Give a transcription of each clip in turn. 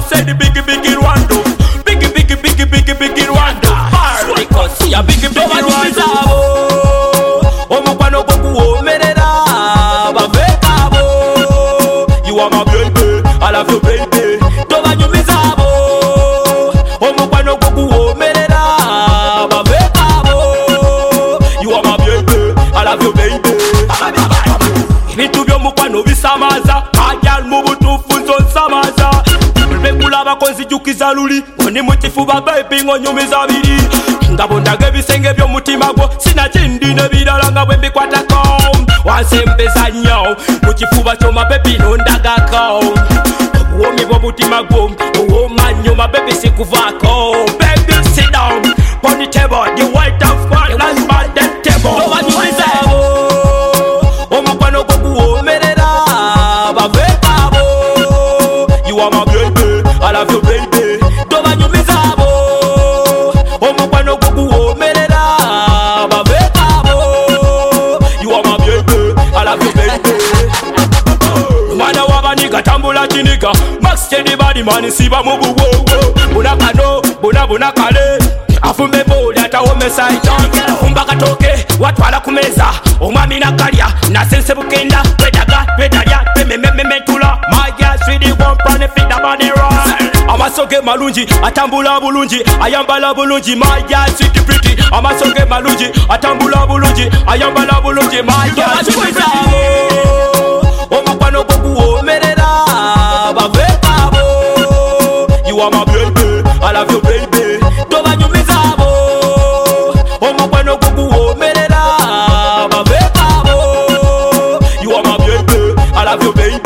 say the biggie Rwanda. Biggie Rwanda. Because see a biggie Rwanda. Omukwano gw'okuwoomerera baveka bo. You are my baby, I love you baby. Tobanyumiza bo. Omukwano gw'okuwoomerera baveka bo. You are my baby, I love you baby. Ebintu by'omukwano bisamaza, ajal mu butuufu nsamaza. Bekulaba konzijukiza luli, oni mukifuba baby ng'onyumiza biri. Ngabondaga ebisenge by'omutima gwo, sina kindi n'ebirala nga bwe mbikwatako. Wansembeza nnyo, mu kifuba kyo mabebi nondagako. Obuwomi bw'omutima gwo, owooma nnyo mabebi sikuvaako. Baby sit down, on the table, the white of fun, that's my dead table. Tobanyumiza bo, omukwano gw'okuwoomerera baveka bo. You are my baby, I love you baby. Tobanyumiza bo, omukwano gw'okuwoomerera baveka bo. You are my baby, I love you baby. Mwana w'abaniga tambula kinika, Max Chedi badi mani siba mu buwowo. Bunakano, bunakale, afumbe boli atawomesa itonge. Afumba katoke, watwala kumeza, omwami nakalya, nasense bukenda. Twedalya, twememetula. My girl sweetie won't plan fit the body right. Amasoge malungi, atambula bulungi, ayambala bulungi. My girl sweetie pretty, amasoge malungi, atambula bulungi, ayambala bulungi. My girl sweetie pretty. Omukwano gw'okuwoomerera baveka bo. You are my baby, I love you baby. Tobanyumiza bo, omukwano gw'okuwoomerera baveka bo. You are my baby, I love you baby.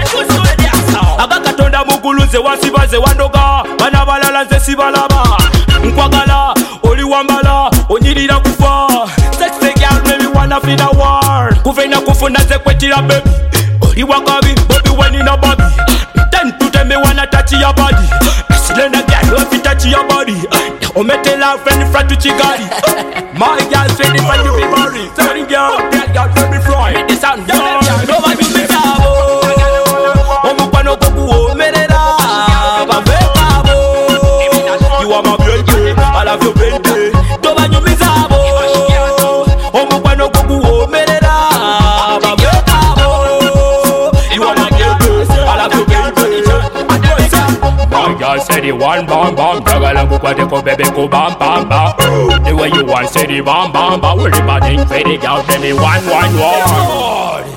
Agakatonda mugulu nze wansibaze wandoga, bana balala nze sibalaba. Nkwagala, oli wambala, onyirira kufa. Sexy girl make me wanna feel the war. Kuvena kufuna nze kwetira baby. Oli wakabi, Bobby when in a bobby. Ten to ten me wanna touch your body. Slender girl, don't fit touch your body. Omete la friend front to Chigali. My girl ready for you be married. Sorry girl, that girl let me fly. This sound girl, nobody me tabo. Omukwano gw'okuwoomerera baveka bo. You are my baby, I love you baby. Tobanyumiza bo, omukwano gw'okuwoomerera baveka bo. You are my baby, I love you baby. My girl said the one bam bam, jagala mukwateko baby ko bam bam bam. The way you want say the bam bam bam, everybody say the girl tell me one.